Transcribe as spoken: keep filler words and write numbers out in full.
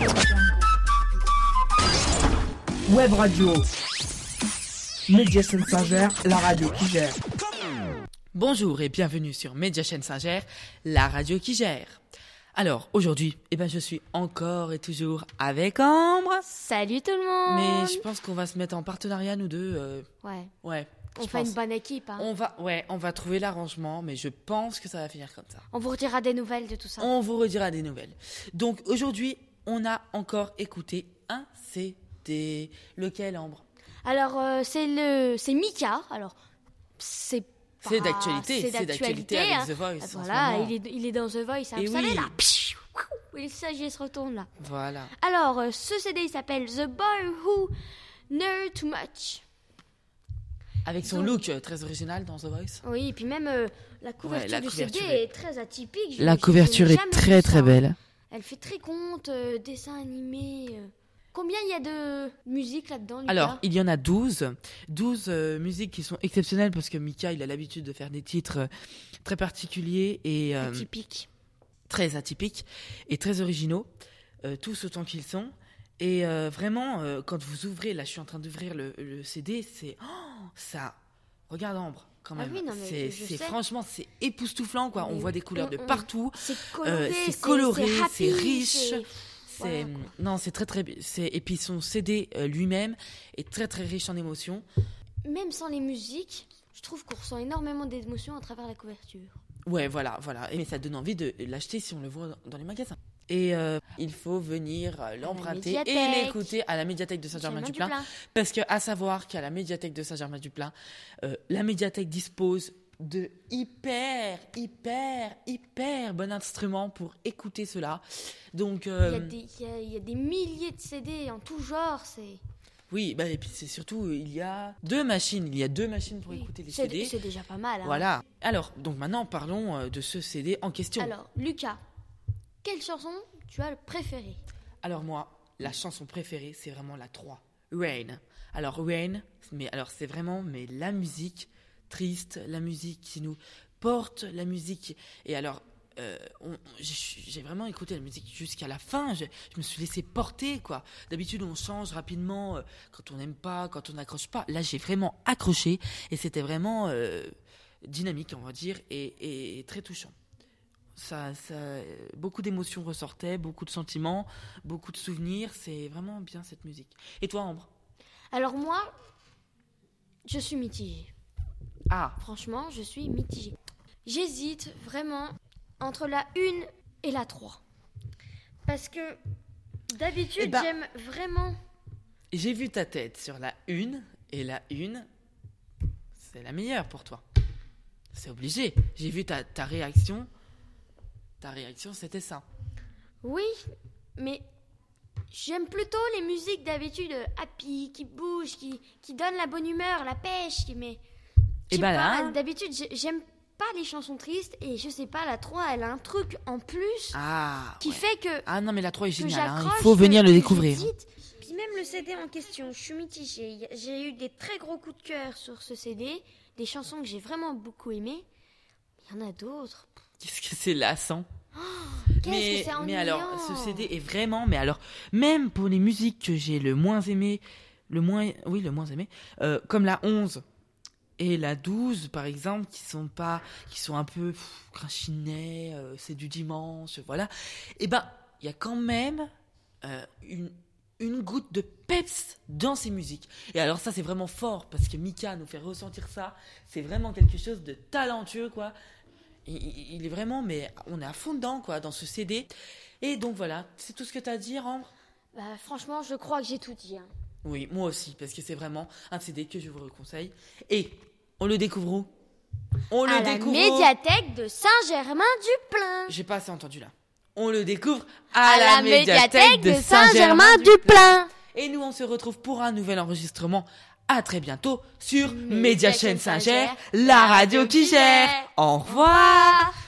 Web radio. Média Chaîne Saint-Ger, la radio qui gère. Bonjour et bienvenue sur Média Chaîne Saint-Ger, la radio qui gère. Alors, aujourd'hui, eh ben, je suis encore et toujours avec Ambre. Salut tout le monde. Mais je pense qu'on va se mettre en partenariat, nous deux. Euh... Ouais. Ouais. On fait pense. une bonne équipe. Hein. On va, ouais, on va trouver l'arrangement, mais je pense que ça va finir comme ça. On vous redira des nouvelles de tout ça. On vous redira des nouvelles. Donc, aujourd'hui, on a encore écouté un C D. Lequel, Ambre ? Alors, euh, c'est le, c'est Mika. Alors, c'est pas... C'est d'actualité. C'est d'actualité, d'actualité avec hein. The Voice. Voilà, il est, il est dans The Voice. Hein, Et vous oui. savez, là. Et ça, j'y se retourne, là. Voilà. Alors, euh, ce C D, il s'appelle The Boy Who Knew Too Much. Avec son Donc, look euh, très original dans The Voice. Oui, et puis même euh, la couverture Ouais, la du couverture C D est... est très atypique. Je- La je- couverture je n'ai est jamais très vu très ça. belle. Elle fait très conte, euh, dessin animé. euh. Combien il y a de musique là-dedans, Lucas ? Alors, il y en a douze. douze euh, musiques qui sont exceptionnelles parce que Mika, il a l'habitude de faire des titres euh, très particuliers et euh, Atypique. très atypiques et très originaux, euh, tous autant qu'ils sont. Et euh, vraiment, euh, quand vous ouvrez, là je suis en train d'ouvrir le, le C D, c'est oh, ça. Regarde Ambre, quand même. Ah oui, non, mais c'est, je- je c'est sais. franchement, c'est époustouflant quoi. On Mais voit des couleurs de on- on- partout. C'est Euh, coloré, c'est coloré, c'est, c'est happy, riche. c'est- C'est Voilà, quoi. non, c'est très très. C'est et puis son C D euh, lui-même est très très riche en émotions. Même sans les musiques, je trouve qu'on ressent énormément d'émotions à travers la couverture. Ouais, voilà, voilà. Mais ça donne envie de l'acheter si on le voit dans les magasins. Et euh, il faut venir euh, l'emprunter et médiathèque. l'écouter à la médiathèque de Saint-Germain-du-Plain. Germain-du-Plain. Parce que à savoir qu'à la médiathèque de Saint-Germain-du-Plain, euh, la médiathèque dispose de hyper, hyper, hyper bon instrument pour écouter cela. Donc, euh, Il, y a des, il, y a, il y a des milliers de C D en tout genre. C'est, oui, bah, et puis c'est surtout, il y a deux machines. Il y a deux machines pour oui, écouter les c'est, C D. c'est déjà pas mal. Hein. Voilà. Alors, donc maintenant, parlons euh, de ce C D en question. Alors, Lucas, quelle chanson tu as préférée ? Alors moi, la chanson préférée, c'est vraiment la trois, Rain. Alors Rain, mais alors c'est vraiment mais la musique triste, la musique qui nous porte, la musique. Et alors, euh, on- j'ai j'ai vraiment écouté la musique jusqu'à la fin. Je, je me suis laissé porter quoi. D'habitude, on change rapidement euh, quand on n'aime pas, quand on n'accroche pas. Là, j'ai vraiment accroché et c'était vraiment euh, dynamique, on va dire, et, et très touchant. Ça, ça, beaucoup d'émotions ressortaient, beaucoup de sentiments, beaucoup de souvenirs. C'est vraiment bien cette musique. Et toi, Ambre ? Alors moi, je suis mitigée. Ah, Franchement, je suis mitigée. J'hésite vraiment entre la une et la trois. Parce que d'habitude, Eh ben- j'aime vraiment... j'ai vu ta tête sur la une, et la une, c'est la meilleure pour toi. C'est obligé. J'ai vu ta, ta réaction. Ta réaction, c'était ça. Oui, mais j'aime plutôt les musiques d'habitude euh, happy, qui bougent, qui, qui donnent la bonne humeur, la pêche. qui- Mais je Et sais bah pas, là- d'habitude, j'ai- j'aime pas les chansons tristes. Et je sais pas, la trois, elle a un truc en plus Ah, qui ouais. fait que... Ah non, mais la trois est que géniale. hein. j'accroche, Il faut venir que- le que découvrir. j'hésite. Puis même le C D en question, je suis mitigée. Y a- J'ai eu des très gros coups de cœur sur ce C D, des chansons que j'ai vraiment beaucoup aimées. Il y en a d'autres. Qu'est-ce que c'est lassant. Qu'est-ce mais, que c'est ennuyant. mais alors, ce C D est vraiment, mais alors, même pour les musiques que j'ai le moins aimé, le moins, oui, le moins aimé, euh, comme la onze et la douze, par exemple, qui sont pas, qui sont un peu pff, crachinet, euh, c'est du dimanche, voilà. Et ben, il y a quand même euh, une, une goutte de peps dans ces musiques. Et alors ça, c'est vraiment fort, parce que Mika nous fait ressentir ça. C'est vraiment quelque chose de talentueux, quoi. Il, il- il est vraiment, mais on est à fond dedans, quoi, dans ce C D. Et donc voilà, c'est tout ce que tu as à dire, Ambre ? Bah, franchement, je crois que j'ai tout dit. hein. Oui, moi aussi, parce que c'est vraiment un C D que je vous conseille. Et on le découvre où ? On le À la découvre où médiathèque de Saint-Germain-du-Plain. J'ai pas assez entendu là. On le découvre À, à, la médiathèque de Saint-Germain-du-Plain. Et nous, on se retrouve pour un nouvel enregistrement. À très bientôt sur Média Média Chaîne Chaîne Saint-Ger, Saint-Ger, la radio qui gère. Au revoir.